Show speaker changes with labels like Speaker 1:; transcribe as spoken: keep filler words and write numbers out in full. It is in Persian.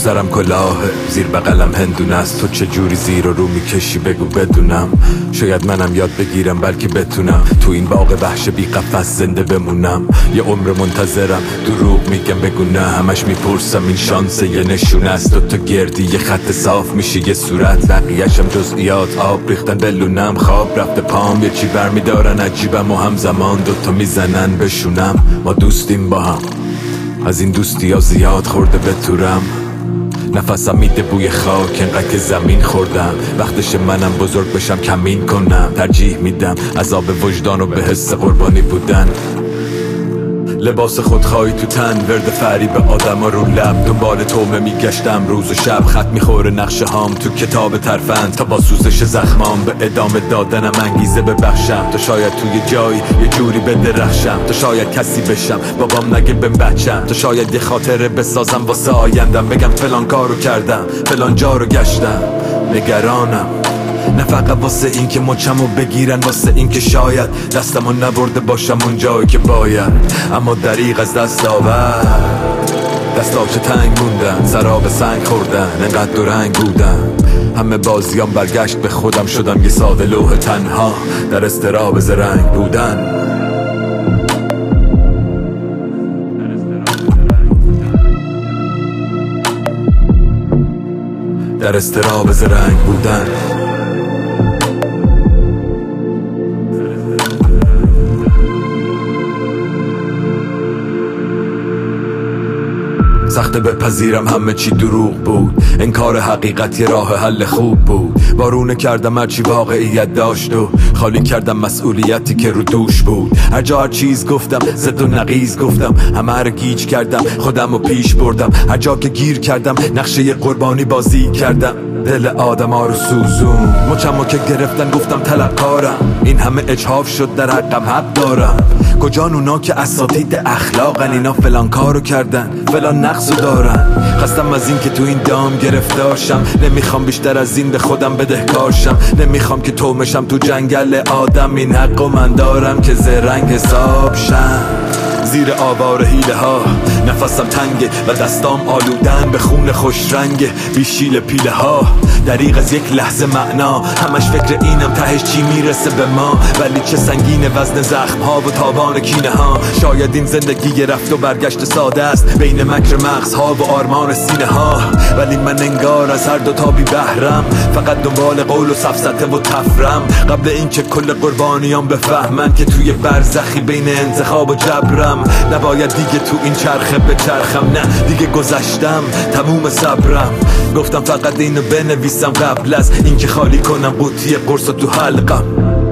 Speaker 1: سرم کلاهه، زیر بغلم هندونه است. تو چه جوری زیر و رو میکشی بگو بدونم. شاید منم یاد بگیرم بلکه بتونم تو این باغ وحش بی قفس زنده بمونم. یه عمر منتظرم دروغ میگم بگو نه. همش میپرسم این شانسه یه نشونه است. تو گردی یه خط صاف میشی یه صورت، بقیه‌شم جزئیات آب ریختن بلونم. خواب رفته پام یه چی برمیدارن عجیبم و همزمان دوتا میزنن بشونم. ما دوستیم با هم، از این دوستی ها زیاد خورده به تورم. نفسم میده بوی خاک انقدر که زمین خوردم. وقتش منم بزرگ بشم کمین کنم. ترجیح میدم عذاب وجدان و به حس قربانی بودن. لباس خودخواهی تو تن، ورد فریب آدم ها رو لب. دنبال تومه میگشتم روز و شب. خط میخوره نقشه هام تو کتاب ترفند تا با سوزش زخمام به ادامه دادنم انگیزه ببخشم. تا شاید توی جایی یه جوری بدرخشم. تا شاید کسی بشم بابام نگه بهم بچم. تا شاید یه خاطره بسازم واسه آیندم. بگم فلان کارو کردم فلان جا رو گشتم. نگرانم نه فقط واسه این که مچمو بگیرن، واسه این که شاید دستمو نبرده باشم اون جایی که باید. اما دریغ از دست آورد، دستا چه تنگ موندن، سراب سنگ خوردن، انقدر دو رنگ بودن. همه بازیام برگشت به خودم، شدم یه ساده لوح تنها در اضطراب زرنگ بودن. در اضطراب زرنگ بودن. سخته بپذیرم همه چی دروغ بود، انکار حقیقت یه راه حل خوب بود. وارونه کردم هرچی واقعیت داشت و خالی کردم مسئولیتی که رو دوش بود. هر جا هر چیز گفتم زد و نقیز گفتم، همه رو گیج کردم خودم رو پیش بردم. هر جا که گیر کردم نقشه قربانی بازی کردم، دل آدم ها رو سوزون. مچمو که گرفتن گفتم طلبکارم، این همه اجحاف شد در حقم حق دارم. کجان اونا که اساتید اخلاقن، اینا فلان کارو کردن فلان نقصو دارن. خستم از این که تو این دام گرفتارشم، نمیخوام بیشتر از این به خودم بدهکارشم. نمیخوام که تومشم تو جنگل آدم، این حقو من دارم که زرنگ حساب شم. زیر آوار حیله ها نفسم تنگه و دستام آلودن به خون خوش رنگه بیشیل پیله ها. دریغ از یک لحظه معنا، همش فکر اینم تهش چی میرسه به ما. ولی چه سنگین وزن زخم ها و تابان کینه ها. شاید این زندگی رفت و برگشت ساده است بین مکر مغز ها و آرمان سینه ها. ولی من انگار از هر دو تا بی بهرم، فقط دنبال قول و سفسطه و تفرم. قبل اینکه کل قربانیام بفهمن که توی برزخی بین انتخاب و جبرم. نباید دیگه تو این چرخه به چرخم، نه دیگه گذشتم تموم صبرم. گفتم فقط اینو بنویسم قبل از اینکه خالی کنم قوطی قرص تو حلقم.